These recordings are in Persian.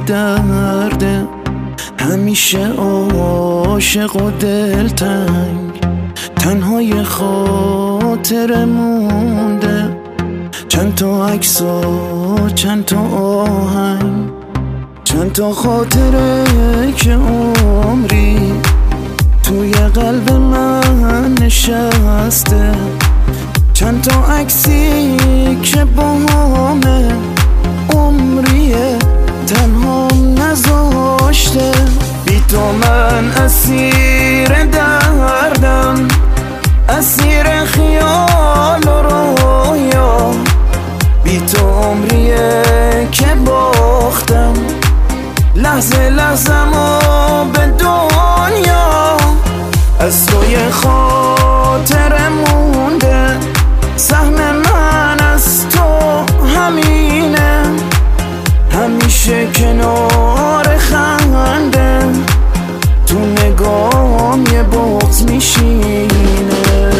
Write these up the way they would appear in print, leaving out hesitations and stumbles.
درده، همیشه عاشق و دلتنگ، تنهای خاطر مونده. چند تا عکس و چند تا آهنگ، چند تا خاطره که عمری توی قلب من نشسته، چند تا عکسی که با همه عمریه تنهام نذاشته. بی تو من اسیر دردم، اسیر خیال و رویا، بی تو عمریه که باختم لحظه لحظه‌مو به دنیا. از توی خاطر مونده، سهم من از تو همینه، همیشه کنار خنده، تو نگاهم یه بغض میشینه.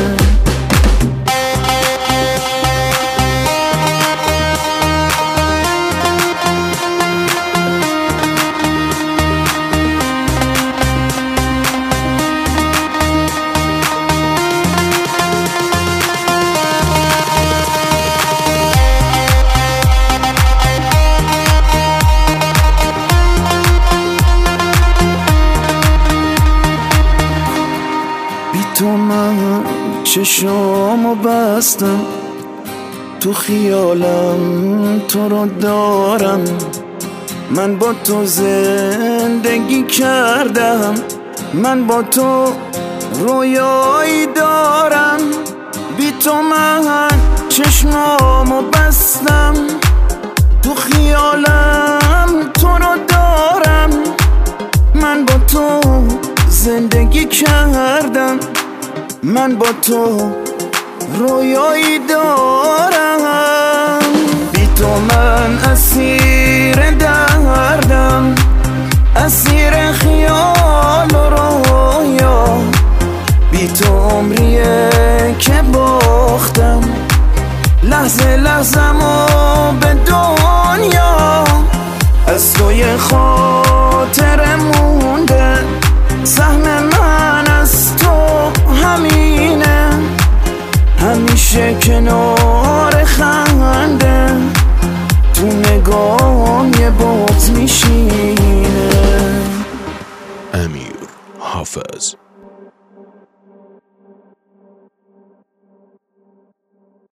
تو من چشامو بستم، تو خیالم تو رو دارم، من با تو زندگی کردم، من با تو رویایی دارم. بی تو من چشمامو بستم، تو خیالم تو رو دارم، من با تو زندگی کردم، من با تو رویایی دارم. بی تو من اسیر دردم، اسیر خیال و رویا، بی تو عمریه که باختم لحظه لحظه‌مو به دنیا. از توی خاطر مونده، سهم من از تو همینه، همیشه کنار خنده، تو نگاهم یه بغض میشینه. امیر حافظ